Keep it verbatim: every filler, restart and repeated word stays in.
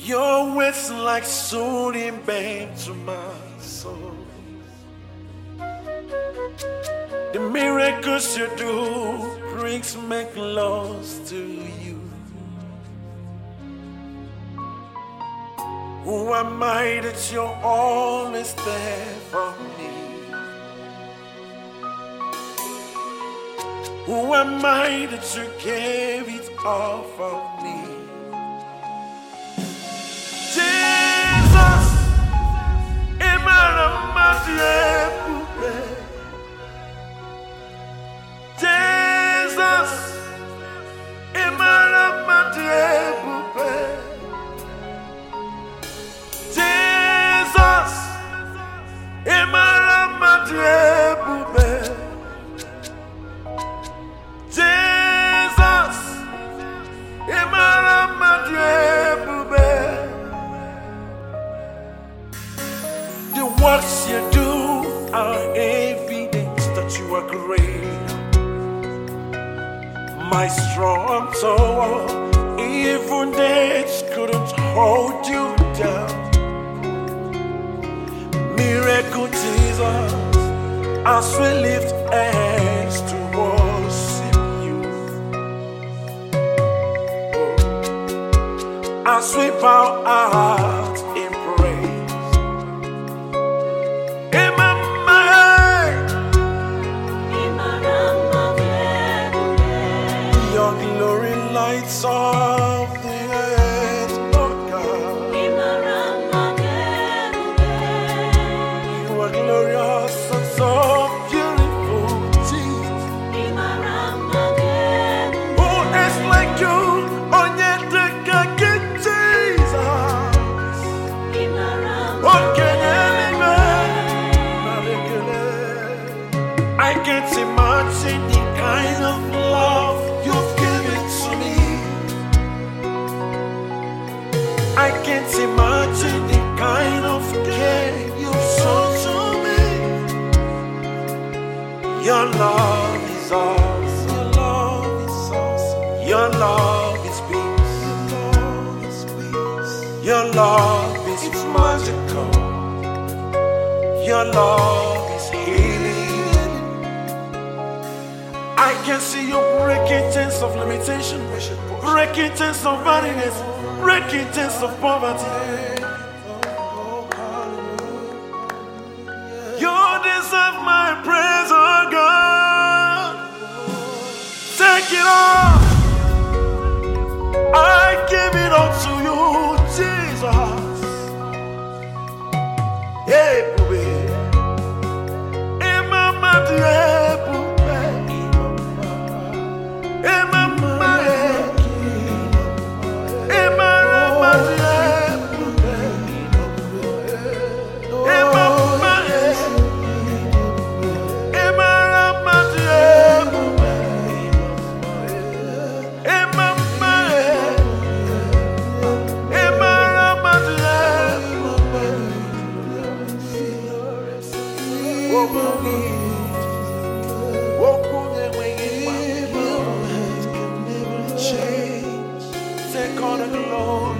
Your words like soothing babe to my soul. The miracles you do brings me close to you. Who am I that you're always there for me? Who am I that you gave it all for me? Jesus, Jesus, the works you do are evidence that you are great. My strong tower, even death couldn't hold you down. Miracle Jesus, as we lift hands to worship you, as we bow our hearts in praise. Your glory lights of the earth, Lord God. You are glorious and so beautiful, Jesus. Who is like you? Onyedeka Jesus. I can't imagine the kind of love you've given to me. I can't imagine the kind of care you've shown to me. Your love is awesome. Your love is awesome. Your love is peace. Your love is magical. Your love is healing. I can see you breaking chains of limitation, breaking chains of barrenness, breaking chains of poverty. You deserve my praise, oh God. Take it all. I give it all to you, Jesus. Hey, baby. Imama, dear. Take all the glory.